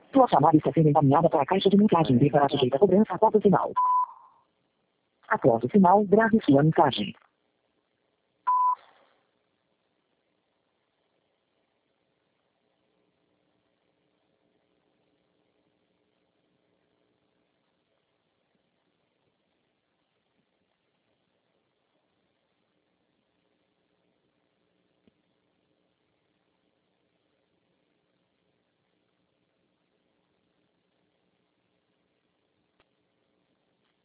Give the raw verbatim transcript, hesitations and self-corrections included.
Sua chamada está sendo encaminhada para a caixa de mensagem e para sujeita a cobrança após o sinal. Após o sinal, grave sua mensagem.